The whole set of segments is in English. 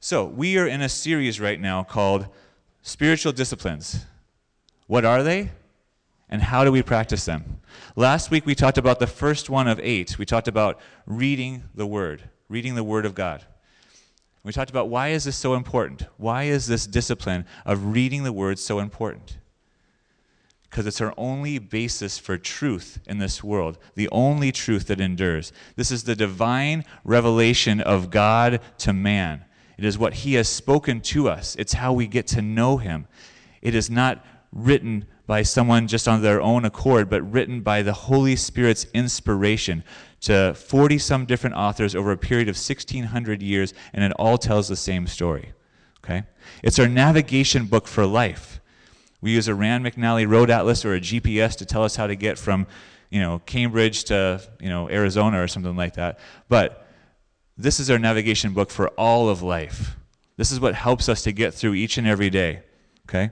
So, we are in a series right now called Spiritual Disciplines. What are they? And how do we practice them? Last week we talked about the first one of 8. We talked about reading the Word of God. We talked about why is this so important? Why is this discipline of reading the Word so important? Because it's our only basis for truth in this world, the only truth that endures. This is the divine revelation of God to man. It is what he has spoken to us. It's how we get to know him. It is not written by someone just on their own accord, but written by the Holy Spirit's inspiration to 40-some different authors over a period of 1,600 years, and it all tells the same story. Okay? It's our navigation book for life. We use a Rand McNally Road Atlas or a GPS to tell us how to get from, Cambridge to, Arizona or something like that. But this is our navigation book for all of life. This is what helps us to get through each and every day. Okay?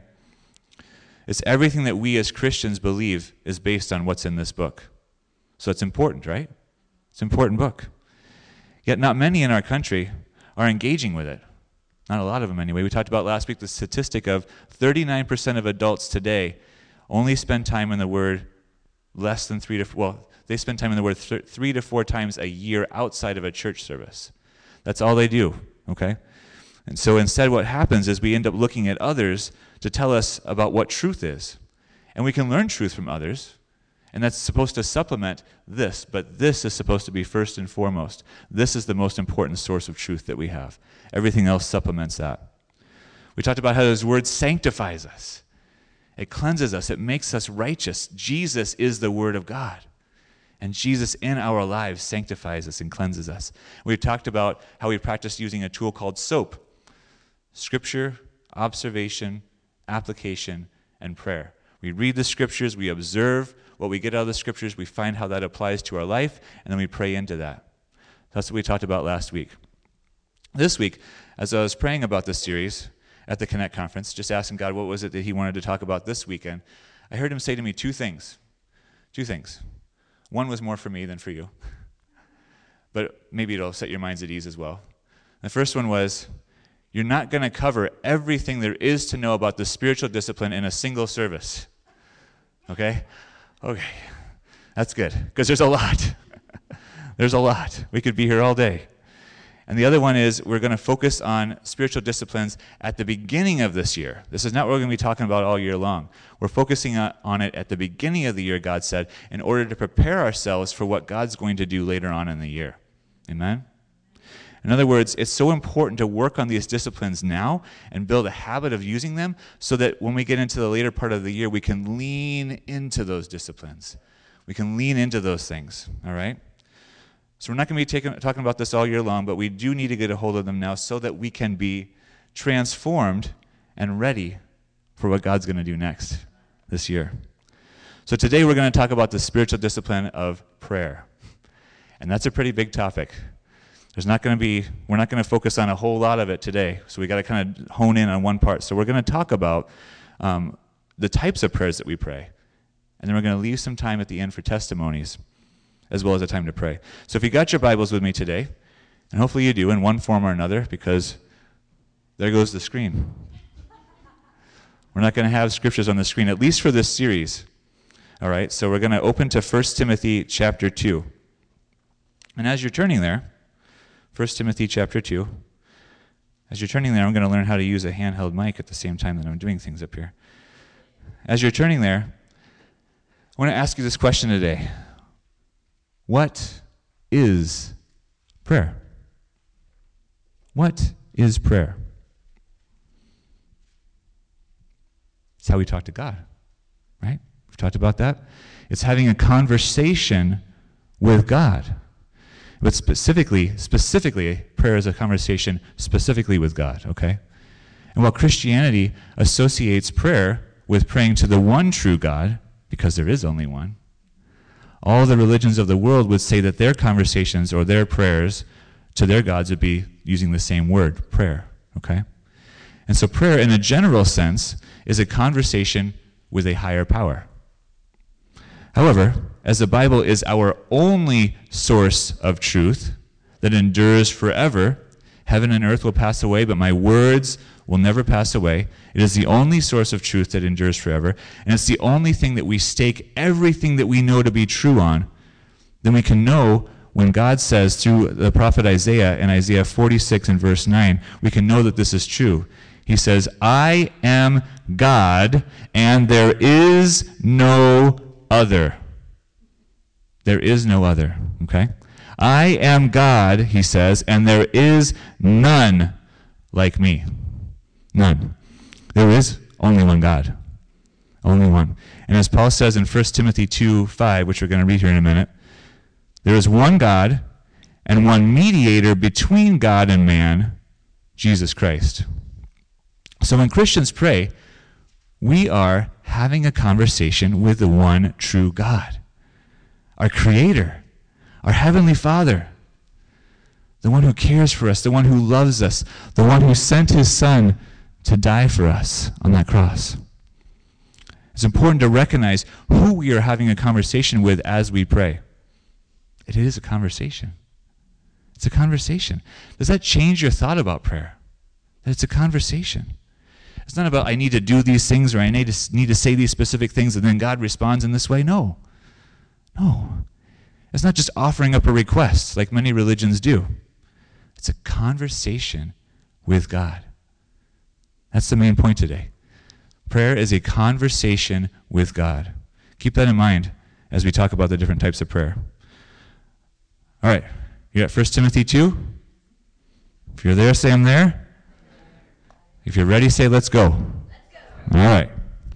It's everything that we as Christians believe is based on what's in this book. So it's important, right? It's an important book. Yet not many in our country are engaging with it. Not a lot of them anyway. We talked about last week the statistic of 39% of adults today only spend time in the Word less than they spend time in the Word 3 to 4 times a year outside of a church service. That's all they do, okay? And so instead what happens is we end up looking at others to tell us about what truth is. And we can learn truth from others, and that's supposed to supplement this, but this is supposed to be first and foremost. This is the most important source of truth that we have. Everything else supplements that. We talked about how His Word sanctifies us. It cleanses us. It makes us righteous. Jesus is the Word of God. And Jesus in our lives sanctifies us and cleanses us. We talked about how we practice using a tool called SOAP. Scripture, observation, application, and prayer. We read the Scriptures, we observe what we get out of the Scriptures, we find how that applies to our life, and then we pray into that. That's what we talked about last week. This week, as I was praying about this series at the Connect Conference, just asking God what was it that He wanted to talk about this weekend, I heard Him say to me two things. One was more for me than for you, but maybe it'll set your minds at ease as well. The first one was, you're not going to cover everything there is to know about the spiritual discipline in a single service. Okay? Okay. That's good, because there's a lot. There's a lot. We could be here all day. And the other one is we're going to focus on spiritual disciplines at the beginning of this year. This is not what we're going to be talking about all year long. We're focusing on it at the beginning of the year, God said, in order to prepare ourselves for what God's going to do later on in the year. Amen? In other words, it's so important to work on these disciplines now and build a habit of using them so that when we get into the later part of the year, we can lean into those disciplines. We can lean into those things, all right? So we're not going to be talking about this all year long, but we do need to get a hold of them now so that we can be transformed and ready for what God's going to do next this year. So today we're going to talk about the spiritual discipline of prayer. And that's a pretty big topic. We're not going to focus on a whole lot of it today, so we got to kind of hone in on one part. So we're going to talk about the types of prayers that we pray, and then we're going to leave some time at the end for testimonies, as well as a time to pray. So if you got your Bibles with me today, and hopefully you do in one form or another, because there goes the screen. We're not going to have scriptures on the screen, at least for this series. All right, so we're going to open to 1 Timothy chapter 2. And as you're turning there, 1 Timothy chapter 2. As you're turning there, I'm going to learn how to use a handheld mic at the same time that I'm doing things up here. As you're turning there, I want to ask you this question today. What is prayer? What is prayer? It's how we talk to God, right? We've talked about that. It's having a conversation with God. But specifically, prayer is a conversation specifically with God, okay? And while Christianity associates prayer with praying to the one true God, because there is only one, all the religions of the world would say that their conversations or their prayers to their gods would be using the same word, prayer, okay? And so prayer, in a general sense, is a conversation with a higher power. However, as the Bible is our only source of truth that endures forever, Heaven and earth will pass away, but my words will never pass away. It is the only source of truth that endures forever, and it's the only thing that we stake everything that we know to be true on. Then we can know when God says through the prophet Isaiah in Isaiah 46 and verse 9, we can know that this is true. He says, I am God, and there is no other. There is no other, okay? I am God, he says, and there is none like me. None. There is only one God. Only one. And as Paul says in 1 Timothy 2:5, which we're going to read here in a minute, there is one God and one mediator between God and man, Jesus Christ. So when Christians pray, we are having a conversation with the one true God, our Creator, our Heavenly Father, the one who cares for us, the one who loves us, the one who sent his Son to die for us on that cross. It's important to recognize who we are having a conversation with as we pray. It is a conversation. It's a conversation. Does that change your thought about prayer? That it's a conversation. It's not about I need to do these things or I need to say these specific things and then God responds in this way. No. No. It's not just offering up a request like many religions do. It's a conversation with God. That's the main point today. Prayer is a conversation with God. Keep that in mind as we talk about the different types of prayer. All right, you got 1 Timothy 2? If you're there, say I'm there. If you're ready, say let's go. All right.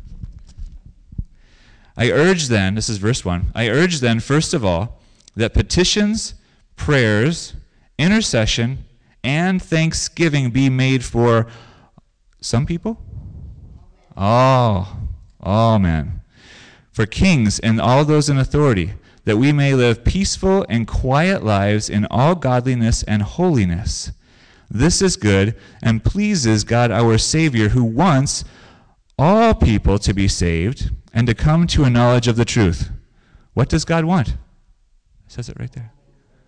I urge then, this is verse 1, I urge then, first of all, that petitions, prayers, intercession, and thanksgiving be made for some people? Oh man. For kings and all those in authority, that we may live peaceful and quiet lives in all godliness and holiness. This is good and pleases God our Savior, who wants all people to be saved and to come to a knowledge of the truth. What does God want? It says it right there.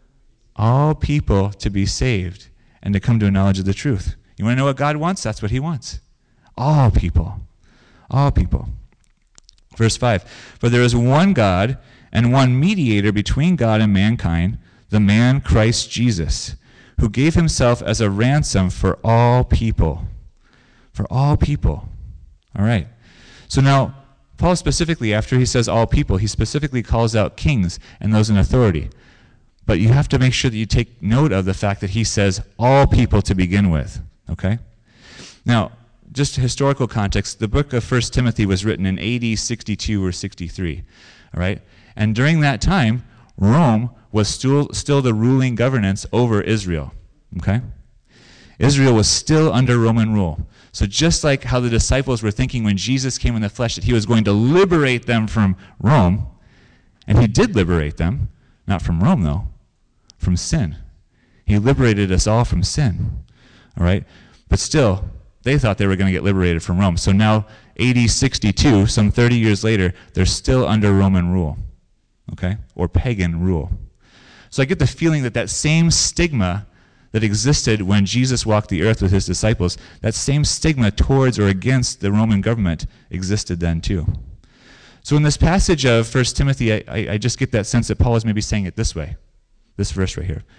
All people to be saved and to come to a knowledge of the truth. You want to know what God wants? That's what he wants. All people. All people. Verse 5, for there is one God and one mediator between God and mankind, the man Christ Jesus, who gave himself as a ransom for all people. For all people. All right. So now, Paul specifically, after he says all people, he specifically calls out kings and those in authority. But you have to make sure that you take note of the fact that he says all people to begin with. Okay? Now, just historical context, the book of 1 Timothy was written in AD 62 or 63. All right? And during that time, Rome was still the ruling governance over Israel. Okay? Israel was still under Roman rule. So just like how the disciples were thinking when Jesus came in the flesh that he was going to liberate them from Rome, and he did liberate them, not from Rome though, from sin. He liberated us all from sin. All right? But still, they thought they were going to get liberated from Rome. So now, AD 62, some 30 years later, they're still under Roman rule. Okay? Or pagan rule. So I get the feeling that that same stigma that existed when Jesus walked the earth with his disciples, that same stigma towards or against the Roman government existed then too. So in this passage of 1 Timothy, I just get that sense that Paul is maybe saying it this way, this verse right here.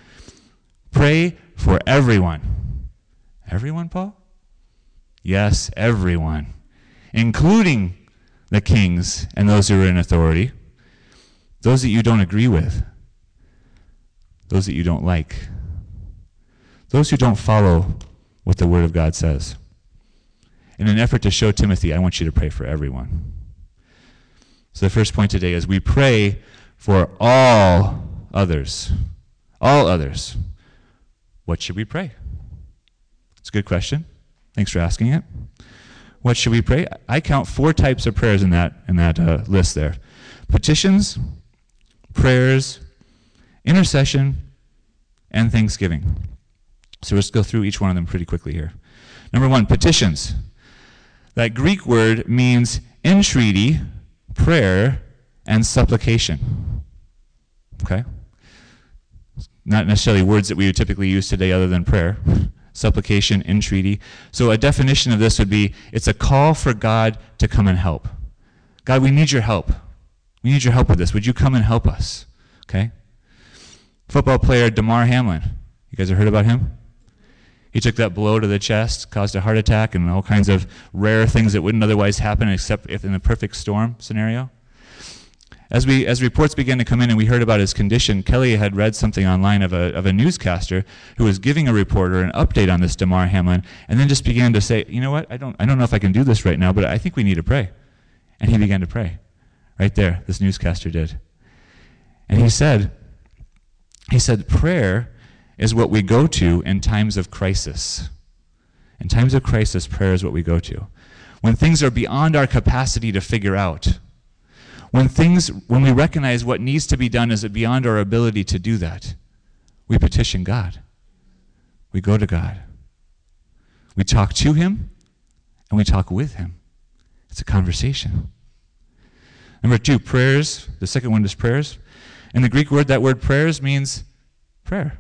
Pray for everyone. Everyone, Paul? Yes, everyone, including the kings and those who are in authority, those that you don't agree with, those that you don't like, those who don't follow what the Word of God says. In an effort to show Timothy, I want you to pray for everyone. So the first point today is we pray for all others. All others. What should we pray? It's a good question. Thanks for asking it. What should we pray? I count 4 types of prayers in that list there. Petitions, prayers, intercession, and thanksgiving. So let's go through each one of them pretty quickly here. Number 1, petitions. That Greek word means entreaty, prayer, and supplication. Okay? Not necessarily words that we would typically use today other than prayer. supplication, entreaty. So a definition of this would be, it's a call for God to come and help. God, we need your help. We need your help with this. Would you come and help us? Okay? Football player Damar Hamlin. You guys have heard about him? He took that blow to the chest, caused a heart attack, and all kinds of rare things that wouldn't otherwise happen except if in a perfect storm scenario. As reports began to come in and we heard about his condition, Kelly had read something online of a newscaster who was giving a reporter an update on this Damar Hamlin, and then just began to say, you know what, I don't know if I can do this right now, but I think we need to pray. And he began to pray. Right there, this newscaster did. And he said, prayer is what we go to in times of crisis. In times of crisis, prayer is what we go to. When things are beyond our capacity to figure out, when we recognize what needs to be done is beyond our ability to do that, we petition God. We go to God. We talk to him, and we talk with him. It's a conversation. Number 2, prayers. The second one is prayers. In the Greek word, that word prayers means prayer.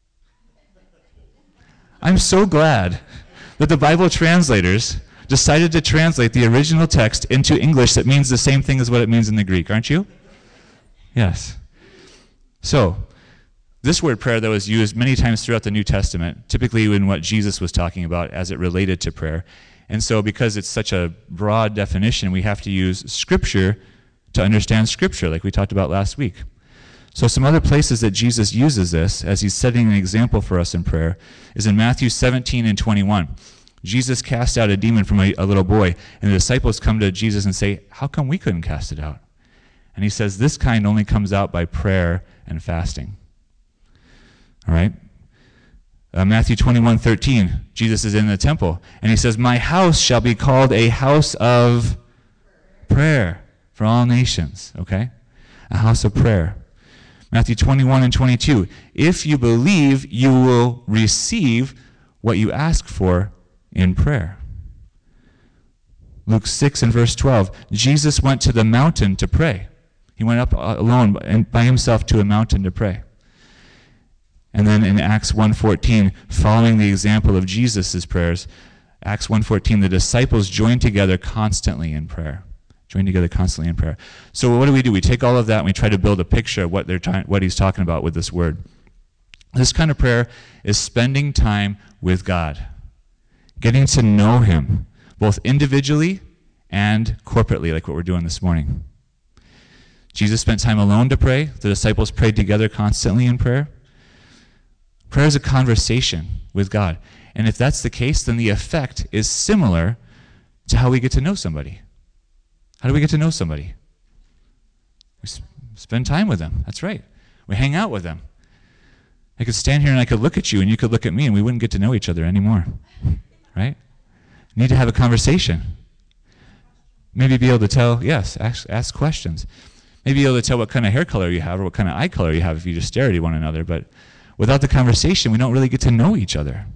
I'm so glad that the Bible translators decided to translate the original text into English that means the same thing as what it means in the Greek, aren't you? Yes. So, this word prayer, though, is used many times throughout the New Testament, typically in what Jesus was talking about as it related to prayer. And so, because it's such a broad definition, we have to use Scripture to understand Scripture, like we talked about last week. So some other places that Jesus uses this, as he's setting an example for us in prayer, is in Matthew 17 and 21. Jesus cast out a demon from a little boy, and the disciples come to Jesus and say, how come we couldn't cast it out? And he says, this kind only comes out by prayer and fasting. All right? Matthew 21:13, Jesus is in the temple, and he says, my house shall be called a house of prayer for all nations, okay? A house of prayer. Matthew 21 and 22, if you believe, you will receive what you ask for in prayer. Luke 6 and verse 12, Jesus went to the mountain to pray. He went up alone and by himself to a mountain to pray. And then in Acts 1:14, following the example of Jesus' prayers, Acts 1:14, the disciples joined together constantly in prayer. Join together constantly in prayer. So what do? We take all of that and we try to build a picture of what he's talking about with this word. This kind of prayer is spending time with God, getting to know him, both individually and corporately, like what we're doing this morning. Jesus spent time alone to pray. The disciples prayed together constantly in prayer. Prayer is a conversation with God. And if that's the case, then the effect is similar to how we get to know somebody. How do we get to know somebody? We spend time with them. That's right. We hang out with them. I could stand here and I could look at you and you could look at me and we wouldn't get to know each other anymore. Right? Need to have a conversation. Maybe be able to tell, yes, ask questions. Maybe be able to tell what kind of hair color you have or what kind of eye color you have if you just stare at one another. But without the conversation, we don't really get to know each other.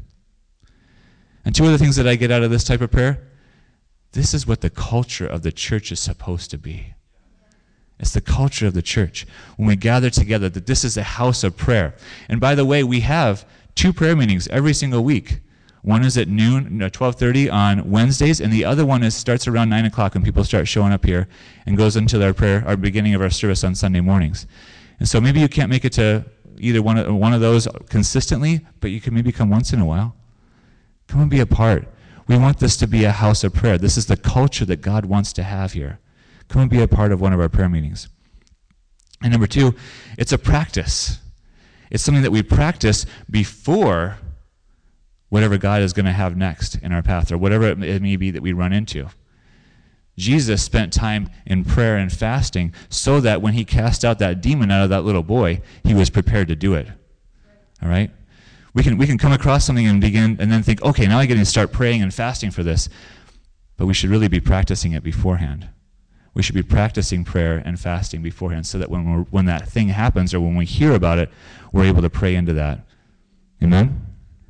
And two other things that I get out of this type of prayer, this is what the culture of the church is supposed to be. It's the culture of the church. When we gather together, that this is a house of prayer. And by the way, we have 2 prayer meetings every single week. One is at noon, 12:30 on Wednesdays, and the other one starts around 9 o'clock when people start showing up here and goes into our beginning of our service on Sunday mornings. And so maybe you can't make it to either one of those consistently, but you can maybe come once in a while. Come and be a part. We want this to be a house of prayer. This is the culture that God wants to have here. Come and be a part of one of our prayer meetings. And number 2, it's a practice. It's something that we practice before whatever God is going to have next in our path, or whatever it may be that we run into. Jesus spent time in prayer and fasting so that when he cast out that demon out of that little boy, he was prepared to do it. All right? We can come across something and begin and then think, okay, now I get to start praying and fasting for this. But we should really be practicing it beforehand. We should be practicing prayer and fasting beforehand so that when that thing happens or when we hear about it, we're able to pray into that. Amen?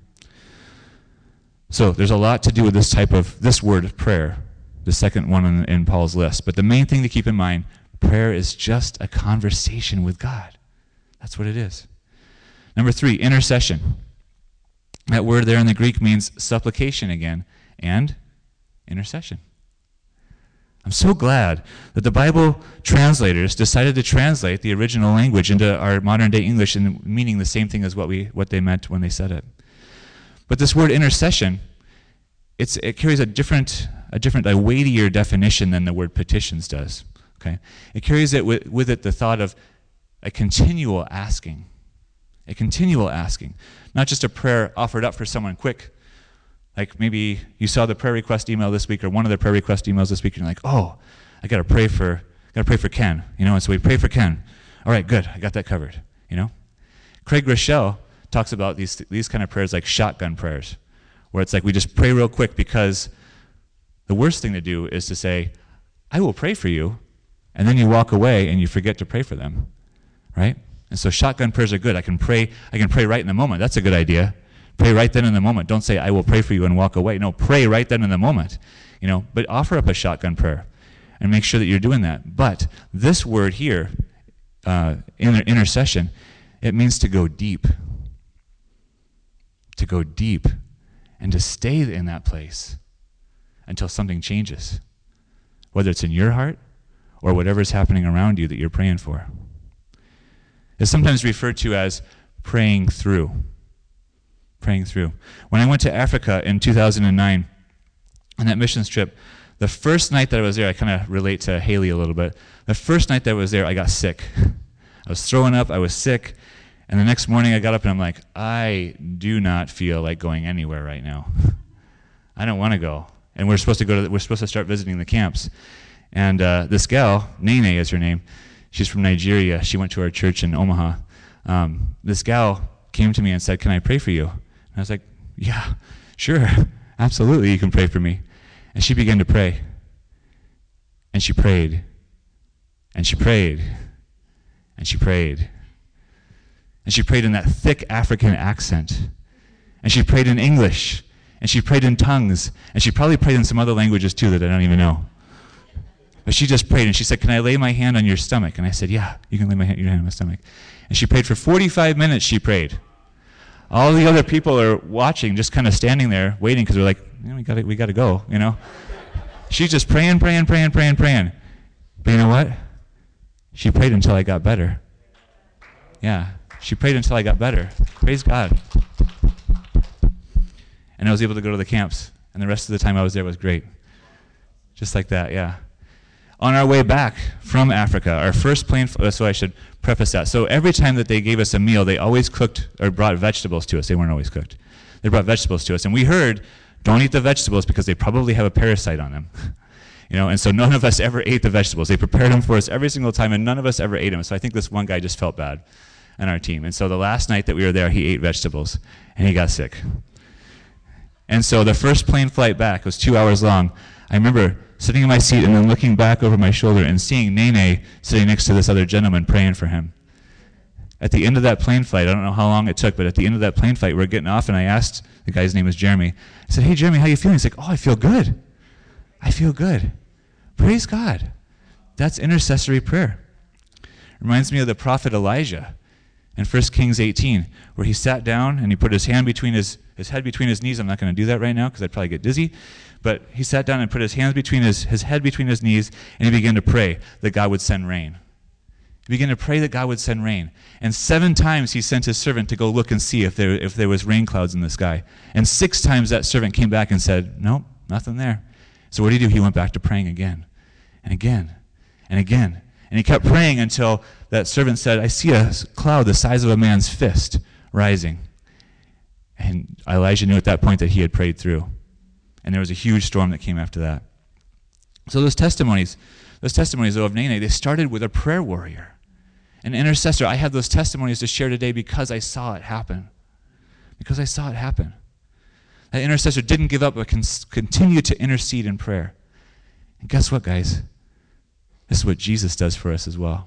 So there's a lot to do with this word of prayer, the second one in Paul's list. But the main thing to keep in mind, prayer is just a conversation with God. That's what it is. Number 3, intercession. That word there in the Greek means supplication again, and intercession. I'm so glad that the Bible translators decided to translate the original language into our modern day English, and meaning the same thing as what they meant when they said it. But this word intercession, it carries a different, weightier definition than the word petitions does. Okay, it carries it with it the thought of a continual asking, not just a prayer offered up for someone quick. Like maybe you saw the prayer request email this week, or one of the prayer request emails this week, and you're like, oh, I gotta pray for Ken, and so we pray for Ken. All right, good, I got that covered, Craig Rochelle talks about these kind of prayers like shotgun prayers, where it's like we just pray real quick, because the worst thing to do is to say, I will pray for you, and then you walk away and you forget to pray for them, right? And so shotgun prayers are good. I can pray right in the moment. That's a good idea. Pray right then in the moment. Don't say, I will pray for you and walk away. No, pray right then in the moment. But offer up a shotgun prayer and make sure that you're doing that. But this word here, intercession, it means to go deep. To go deep and to stay in that place until something changes, whether it's in your heart or whatever's happening around you that you're praying for. It's sometimes referred to as praying through. Praying through. When I went to Africa in 2009, on that missions trip, the first night that I was there, I kind of relate to Haley a little bit. The first night that I was there, I got sick. I was throwing up, I was sick, and the next morning I got up and I'm like, I do not feel like going anywhere right now. I don't want to go. And we're supposed to start visiting the camps. And this gal, Nene is her name, she's from Nigeria. She went to our church in Omaha. This gal came to me and said, can I pray for you? And I was like, yeah, sure, absolutely, you can pray for me. And she began to pray. And she prayed. And she prayed. And she prayed. And she prayed in that thick African accent. And she prayed in English. And she prayed in tongues. And she probably prayed in some other languages too that I don't even know. But she just prayed, and she said, can I lay my hand on your stomach? And I said, yeah, you can lay your hand on my stomach. And she prayed for 45 minutes, she prayed. All the other people are watching, just kind of standing there, waiting, because they're like, we got to go, She's just praying. But you know what? She prayed until I got better. Yeah, she prayed until I got better. Praise God. And I was able to go to the camps, and the rest of the time I was there was great. Just like that, yeah. On our way back from Africa, our first plane, so I should preface that. So every time that they gave us a meal, they always cooked or brought vegetables to us. They weren't always cooked. They brought vegetables to us. And we heard, don't eat the vegetables because they probably have a parasite on them. And so none of us ever ate the vegetables. They prepared them for us every single time, and none of us ever ate them. So I think this one guy just felt bad on our team. And so the last night that we were there, he ate vegetables, and he got sick. And so the first plane flight back was 2 hours long. I remember sitting in my seat and then looking back over my shoulder and seeing Nene sitting next to this other gentleman praying for him. At the end of that plane flight, I don't know how long it took, but at the end of that plane flight, we're getting off, and I asked, the guy's name was Jeremy, I said, hey, Jeremy, how you feeling? He's like, oh, I feel good. I feel good. Praise God. That's intercessory prayer. Reminds me of the prophet Elijah in 1 Kings 18, where he sat down and he put his hand between his head between his knees. I'm not going to do that right now because I'd probably get dizzy. But he sat down and put his hands between his head between his knees, and he began to pray that God would send rain. He began to pray that God would send rain. And 7 times he sent his servant to go look and see if there was rain clouds in the sky. And 6 times that servant came back and said, nope, nothing there. So what did he do? He went back to praying again and again and again. And he kept praying until that servant said, I see a cloud the size of a man's fist rising. And Elijah knew at that point that he had prayed through. And there was a huge storm that came after that. So those testimonies though of Nene, they started with a prayer warrior, an intercessor. I have those testimonies to share today because I saw it happen. Because I saw it happen. That intercessor didn't give up, but continued to intercede in prayer. And guess what, guys? This is what Jesus does for us as well.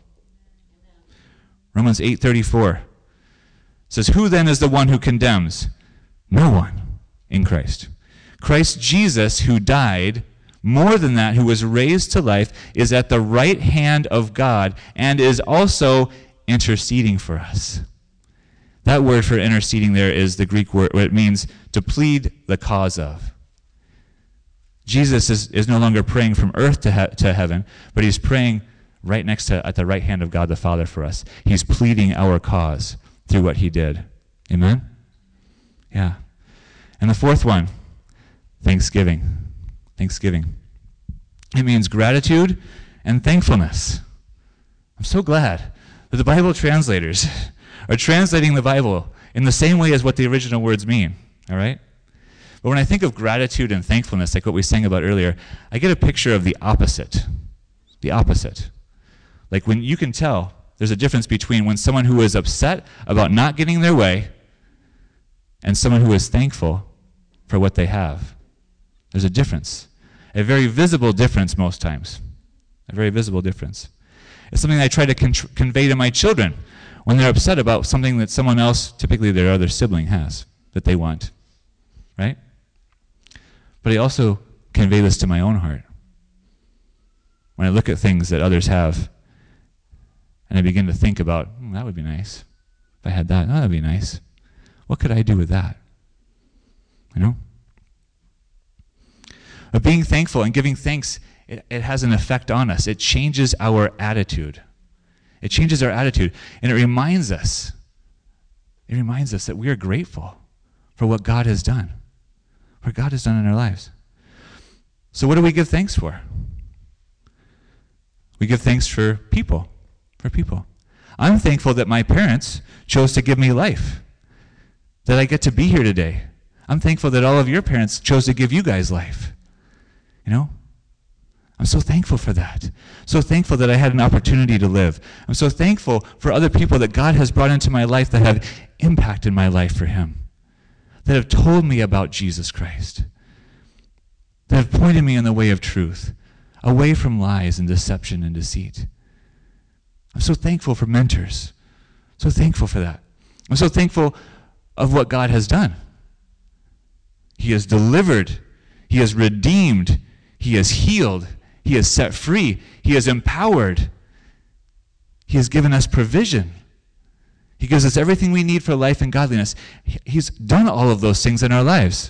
Romans 8:34 says, who then is the one who condemns? No one in Christ. Christ Jesus, who died, more than that, who was raised to life, is at the right hand of God and is also interceding for us. That word for interceding there is the Greek word, it means to plead the cause of. Jesus is no longer praying from earth to heaven, but he's praying right next to, at the right hand of God the Father for us. He's pleading our cause through what he did. Amen? Yeah. And the fourth one, thanksgiving. Thanksgiving. It means gratitude and thankfulness. I'm so glad that the Bible translators are translating the Bible in the same way as what the original words mean, all right? But when I think of gratitude and thankfulness, like what we sang about earlier, I get a picture of the opposite. The opposite. Like when you can tell there's a difference between when someone who is upset about not getting their way and someone who is thankful for what they have. There's a difference. A very visible difference most times. A very visible difference. It's something I try to convey to my children when they're upset about something that someone else, typically their other sibling, has that they want. Right? But I also convey this to my own heart. When I look at things that others have, and I begin to think about, that would be nice. If I had that, that would be nice. What could I do with that? You know? But being thankful and giving thanks, it has an effect on us. It changes our attitude. It changes our attitude. And it reminds us that we are grateful for what God has done. What God has done in our lives. So what do we give thanks for? We give thanks for people. For people. I'm thankful that my parents chose to give me life. That I get to be here today. I'm thankful that all of your parents chose to give you guys life. You know? I'm so thankful for that. So thankful that I had an opportunity to live. I'm so thankful for other people that God has brought into my life that have impacted my life for him. That have told me about Jesus Christ. That have pointed me in the way of truth. Away from lies and deception and deceit. I'm so thankful for mentors. So thankful for that. I'm so thankful of what God has done. He has delivered. He has redeemed. He has healed. He has set free. He has empowered. He has given us provision. He gives us everything we need for life and godliness. He's done all of those things in our lives.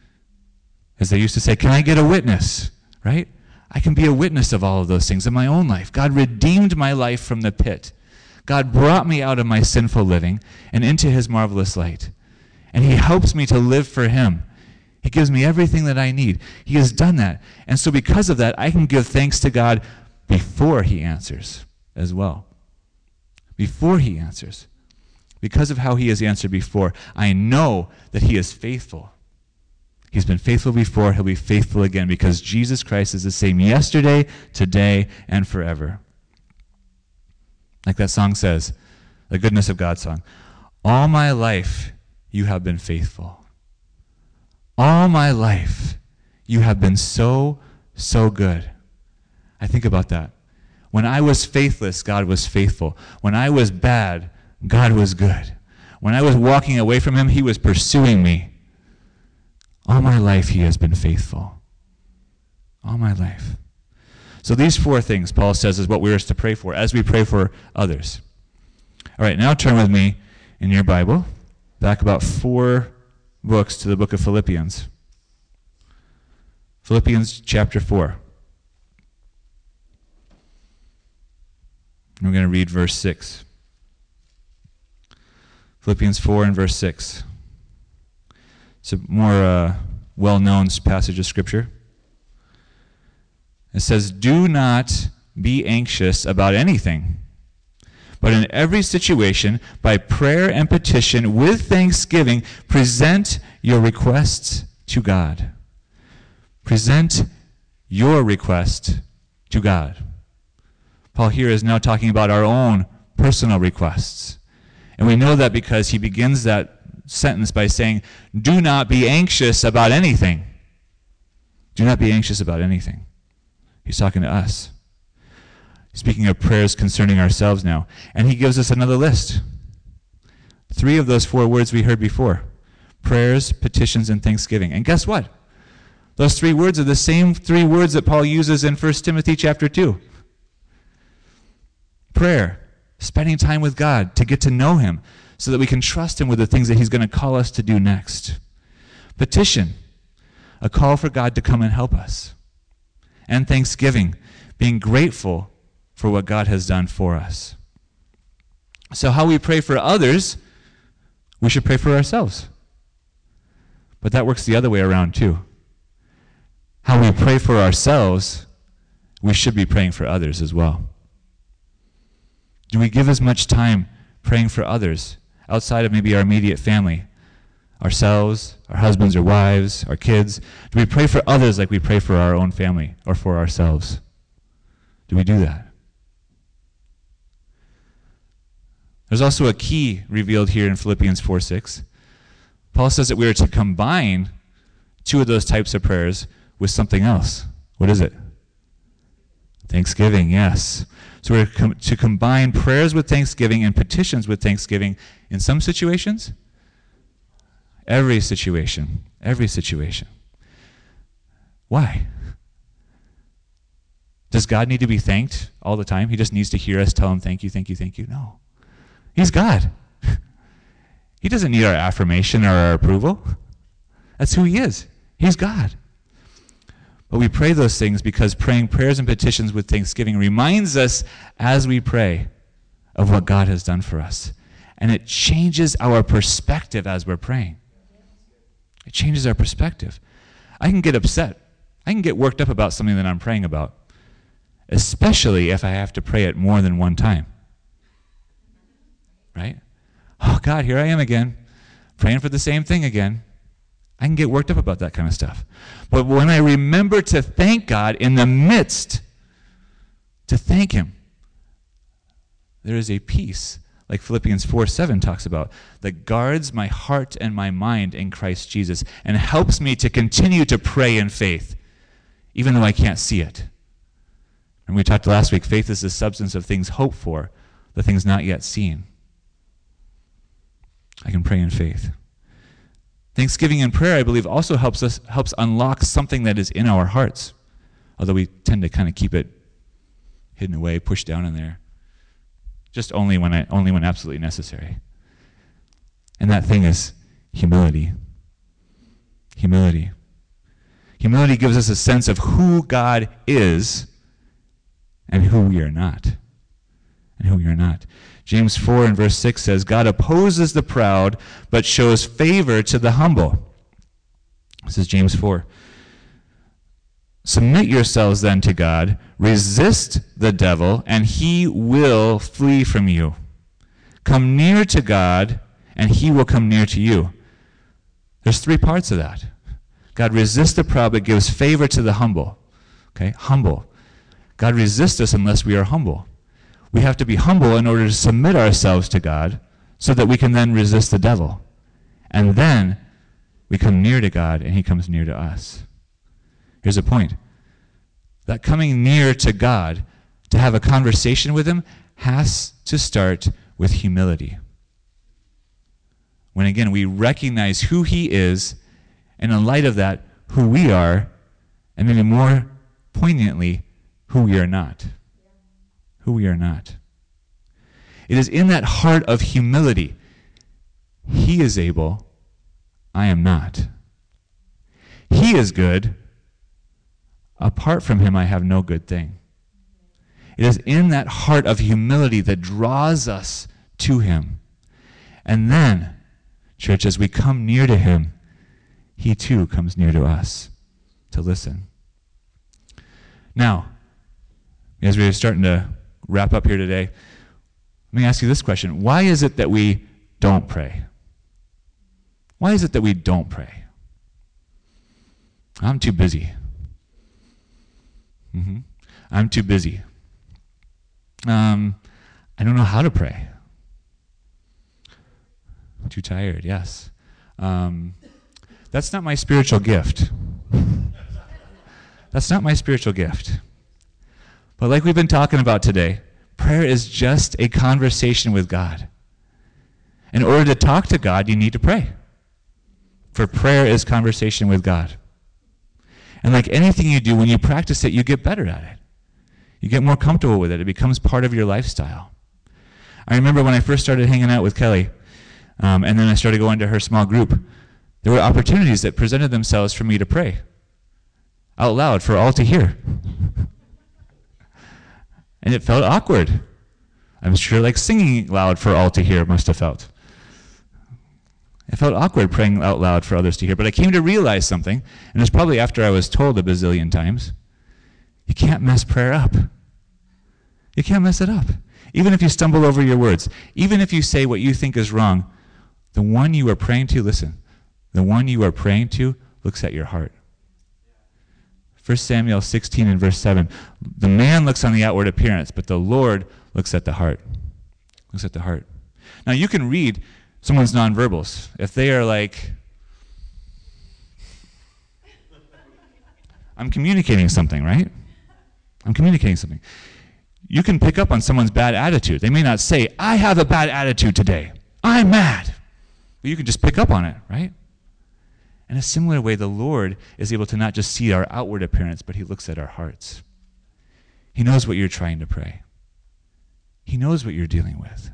As they used to say, can I get a witness? Right? I can be a witness of all of those things in my own life. God redeemed my life from the pit. God brought me out of my sinful living and into his marvelous light. And he helps me to live for him. He gives me everything that I need. He has done that. And so because of that, I can give thanks to God before he answers as well. Before he answers. Because of how he has answered before, I know that he is faithful. He's been faithful before, he'll be faithful again, because Jesus Christ is the same yesterday, today, and forever. Like that song says, the Goodness of God song. All my life you have been faithful. All my life you have been so, so good. I think about that. When I was faithless, God was faithful. When I was bad, God was good. When I was walking away from him, he was pursuing me. All my life he has been faithful. All my life. So these four things, Paul says, is what we are to pray for as we pray for others. All right, now turn with me in your Bible, back about 4 books to the book of Philippians. Philippians chapter 4. And we're going to read verse 6. Philippians 4 and verse 6. It's a more well-known passage of Scripture. It says, do not be anxious about anything, but in every situation, by prayer and petition, with thanksgiving, present your requests to God. Present your request to God. Paul here is now talking about our own personal requests. And we know that because he begins that sentence by saying, do not be anxious about anything. Do not be anxious about anything. He's talking to us. Speaking of prayers concerning ourselves now. And he gives us another list. 3 of those 4 words we heard before. Prayers, petitions, and thanksgiving. And guess what? Those 3 words are the same 3 words that Paul uses in 1 Timothy chapter 2. Prayer, spending time with God to get to know him. so that we can trust him with the things that he's going to call us to do next. Petition, a call for God to come and help us. And thanksgiving, being grateful for what God has done for us. So how we pray for others, we should pray for ourselves. But that works the other way around too. How we pray for ourselves, we should be praying for others as well. Do we give as much time praying for others outside of maybe our immediate family, ourselves, our husbands or wives, our kids? Do we pray for others like we pray for our own family or for ourselves? Do we do that? There's also a key revealed here in Philippians 4:6. Paul says that we are to combine two of those types of prayers with something else. What is it? Thanksgiving, yes. So we're to combine prayers with thanksgiving and petitions with thanksgiving in some situations. Every situation. Every situation. Why? Does God need to be thanked all the time? He just needs to hear us tell him, thank you, thank you, thank you. No. He's God. He doesn't need our affirmation or our approval. That's who he is. He's God. But we pray those things because praying prayers and petitions with thanksgiving reminds us as we pray of what God has done for us. And it changes our perspective as we're praying. It changes our perspective. I can get upset. I can get worked up about something that I'm praying about, especially if I have to pray it more than one time. Right? Oh, God, here I am again, praying for the same thing again. I can get worked up about that kind of stuff. But when I remember to thank God in the midst, to thank him, there is a peace, like Philippians 4:7 talks about, that guards my heart and my mind in Christ Jesus and helps me to continue to pray in faith, even though I can't see it. And we talked last week, faith is the substance of things hoped for, the things not yet seen. I can pray in faith. Thanksgiving and prayer, I believe, also helps unlock something that is in our hearts, although we tend to kind of keep it hidden away, pushed down in there, just only when absolutely necessary. And that thing is humility. Humility. Humility gives us a sense of who God is and who we are not. And who we are not. James 4 and verse 6 says, God opposes the proud, but shows favor to the humble. This is James 4. Submit yourselves then to God, resist the devil, and he will flee from you. Come near to God, and he will come near to you. There's three parts of that. God resists the proud, but gives favor to the humble. Okay, humble. God resists us unless we are humble. We have to be humble in order to submit ourselves to God so that we can then resist the devil. And then we come near to God and he comes near to us. Here's a point. That coming near to God, to have a conversation with him, has to start with humility. When again, we recognize who he is, and in light of that, who we are, and maybe more poignantly, who we are not. Who we are not. It is in that heart of humility. He is able, I am not. He is good. Apart from him, I have no good thing. It is in that heart of humility that draws us to him. And then, church, as we come near to him, he too comes near to us to listen. Now, as we're starting to wrap up here today, let me ask you this question. Why is it that we don't pray? Why is it that we don't pray? I'm too busy. I'm too busy. I don't know how to pray. I'm too tired, yes. That's not my spiritual gift. That's not my spiritual gift. But like we've been talking about today, prayer is just a conversation with God. In order to talk to God, you need to pray. For prayer is conversation with God. And like anything you do, when you practice it, you get better at it. You get more comfortable with it. It becomes part of your lifestyle. I remember when I first started hanging out with Kelly, And then I started going to her small group. There were opportunities that presented themselves for me to pray out loud for all to hear. And it felt awkward. I'm sure like singing loud for all to hear must have felt. It felt awkward praying out loud for others to hear, but I came to realize something, and it was probably after I was told a bazillion times, you can't mess prayer up. You can't mess it up. Even if you stumble over your words, even if you say what you think is wrong, the one you are praying to, listen, the one you are praying to looks at your heart. 1 Samuel 16 and verse 7, the man looks on the outward appearance, but the Lord looks at the heart. Looks at the heart. Now you can read someone's nonverbals. If they are like, I'm communicating something, right? I'm communicating something. You can pick up on someone's bad attitude. They may not say, I have a bad attitude today. I'm mad. But you can just pick up on it, right? In a similar way, the Lord is able to not just see our outward appearance, but he looks at our hearts. He knows what you're trying to pray. He knows what you're dealing with.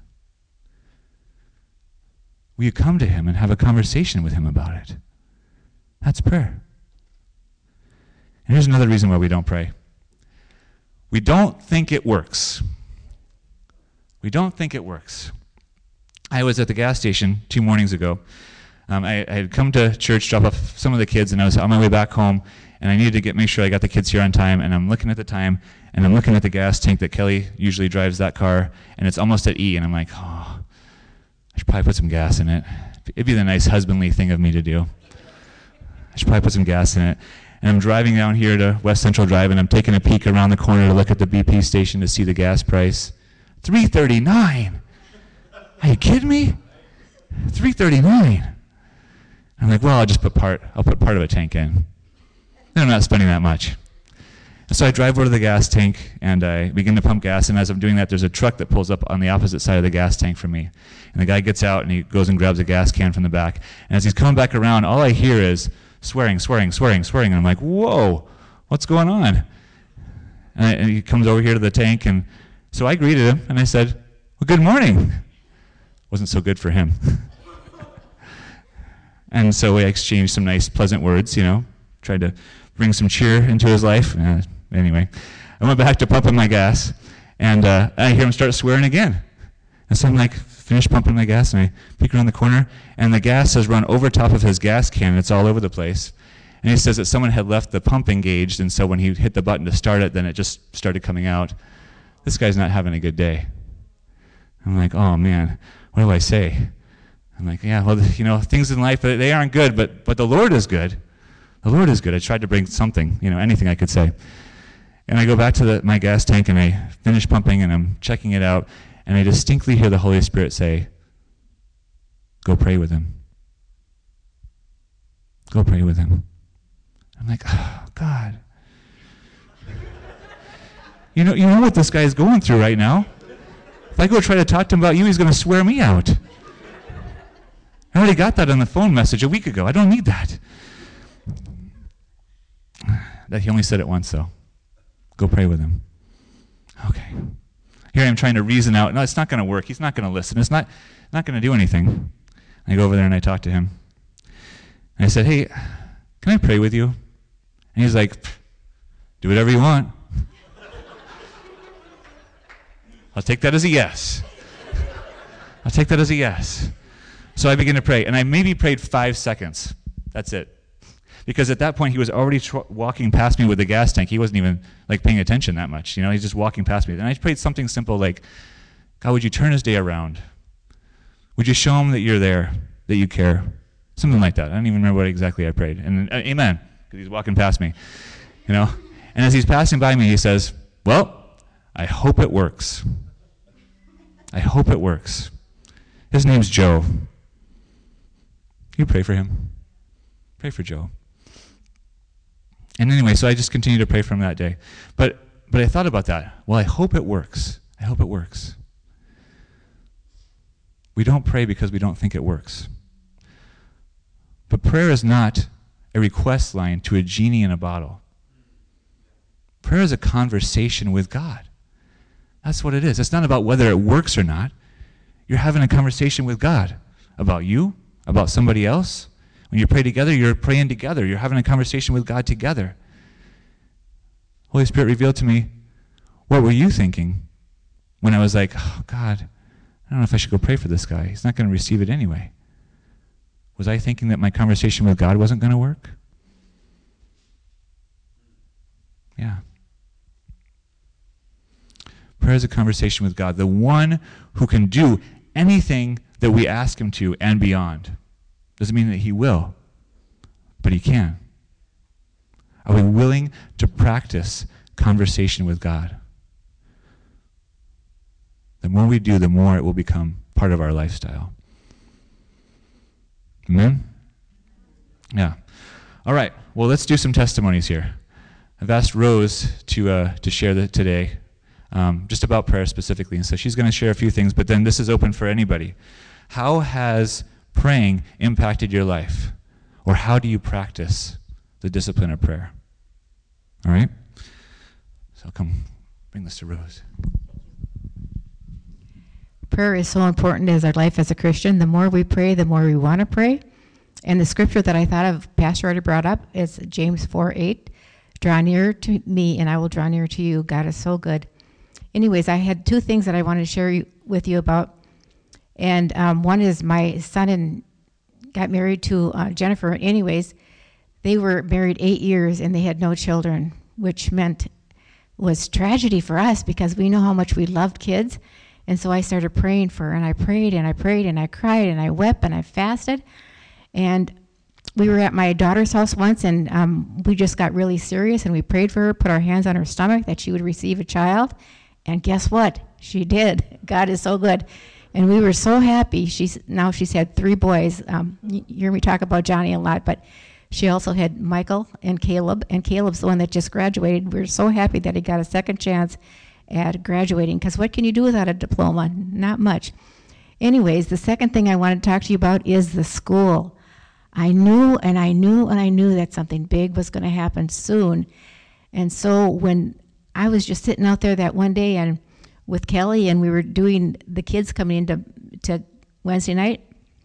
Will you come to him and have a conversation with him about it? That's prayer. And here's another reason why we don't pray. We don't think it works. We don't think it works. I was at the gas station 2 mornings ago. I had come to church, drop off some of the kids, and I was on my way back home, and I needed to make sure I got the kids here on time, and I'm looking at the time, and I'm looking at the gas tank that Kelly usually drives that car, and it's almost at E, and I'm like, oh, I should probably put some gas in it. It'd be the nice husbandly thing of me to do. I should probably put some gas in it. And I'm driving down here to West Central Drive, and I'm taking a peek around the corner to look at the BP station to see the gas price. $3.39. Are you kidding me? $3.39. I'm like, well, I'll put part of a tank in. Then I'm not spending that much. And so I drive over to the gas tank, and I begin to pump gas, and as I'm doing that, there's a truck that pulls up on the opposite side of the gas tank from me. And the guy gets out, and he goes and grabs a gas can from the back. And as he's coming back around, all I hear is swearing, swearing, swearing, swearing. And I'm like, whoa, what's going on? And he comes over here to the tank, and so I greeted him, and I said, well, good morning. Wasn't so good for him. And so we exchanged some nice, pleasant words, tried to bring some cheer into his life. Anyway, I went back to pumping my gas, and I hear him start swearing again. And so I'm like, finished pumping my gas, and I peek around the corner, and the gas has run over top of his gas can. It's all over the place. And he says that someone had left the pump engaged, and so when he hit the button to start it, then it just started coming out. This guy's not having a good day. I'm like, oh, man, what do I say? I'm like, yeah, well, things in life, they aren't good, but the Lord is good. The Lord is good. I tried to bring something, anything I could say. And I go back to my gas tank, and I finish pumping, and I'm checking it out, and I distinctly hear the Holy Spirit say, go pray with him. Go pray with him. I'm like, oh, God. You know what this guy is going through right now? If I go try to talk to him about you, he's going to swear me out. I already got that on the phone message a week ago. I don't need that. That he only said it once, though. Go pray with him. Okay. Here I am trying to reason out. No, it's not going to work. He's not going to listen. It's not going to do anything. And I go over there and I talk to him. And I said, hey, can I pray with you? And he's like, do whatever you want. I'll take that as a yes. I'll take that as a yes. So I begin to pray, and I maybe prayed 5 seconds. That's it. Because at that point, he was already walking past me with the gas tank. He wasn't even paying attention that much. He's just walking past me. And I prayed something simple like, God, would you turn his day around? Would you show him that you're there, that you care? Something like that. I don't even remember what exactly I prayed. And amen, because he's walking past me. And as he's passing by me, he says, well, I hope it works. I hope it works. His name's Joe. You pray for him. Pray for Joe. And anyway, so I just continued to pray for him that day. But I thought about that. Well, I hope it works. I hope it works. We don't pray because we don't think it works. But prayer is not a request line to a genie in a bottle. Prayer is a conversation with God. That's what it is. It's not about whether it works or not. You're having a conversation with God About you? About somebody else? When you pray together, you're praying together. You're having a conversation with God together. Holy Spirit revealed to me, what were you thinking when I was like, oh, God, I don't know if I should go pray for this guy. He's not going to receive it anyway. Was I thinking that my conversation with God wasn't going to work? Yeah. Prayer is a conversation with God, the one who can do anything that we ask him to and beyond. Doesn't mean that he will, but he can. Are we willing to practice conversation with God? The more we do, the more it will become part of our lifestyle. Amen? Yeah. All right. Well, let's do some testimonies here. I've asked Rose to share today just about prayer specifically, and so she's going to share a few things, but then this is open for anybody. How has praying impacted your life? Or how do you practice the discipline of prayer? All right? So I'll come bring this to Rose. Prayer is so important as our life as a Christian. The more we pray, the more we want to pray. And the scripture that I thought of, Pastor already brought up, is James 4:8. Draw near to me, and I will draw near to you. God is so good. Anyways, I had two things that I wanted to share with you about. And one is my son got married to Jennifer. Anyways, they were married 8 years, and they had no children, which was tragedy for us because we know how much we loved kids. And so I started praying for her, and I prayed, and I prayed, and I cried, and I wept, and I fasted. And we were at my daughter's house once, and we just got really serious, and we prayed for her, put our hands on her stomach that she would receive a child. And guess what? She did. God is so good. And we were so happy. She's had 3 boys. You hear me talk about Johnny a lot, but she also had Michael and Caleb's the one that just graduated. We were so happy that he got a second chance at graduating, because what can you do without a diploma? Not much. Anyways, the second thing I wanted to talk to you about is the school. I knew that something big was going to happen soon. And so when I was just sitting out there that one day and with Kelly, and we were doing the kids coming into Wednesday night,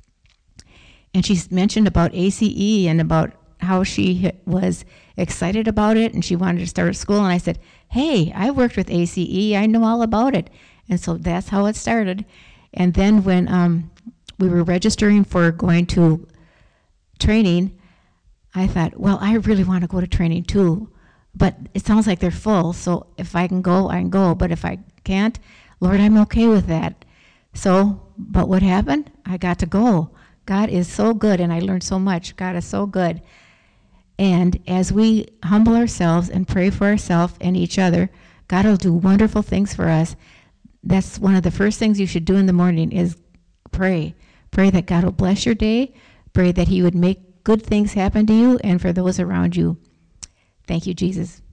and she mentioned about ACE and about how she was excited about it and she wanted to start school. And I said, hey, I worked with ACE. I know all about it. And so that's how it started. And then when we were registering for going to training, I thought, well, I really want to go to training too. But it sounds like they're full. So if I can go, I can go. But if I can't, Lord, I'm okay with that. So, but what happened? I got to go. God is so good, and I learned so much. God is so good. And as we humble ourselves and pray for ourselves and each other, God will do wonderful things for us. That's one of the first things you should do in the morning is pray. Pray that God will bless your day. Pray that he would make good things happen to you and for those around you. Thank you, Jesus.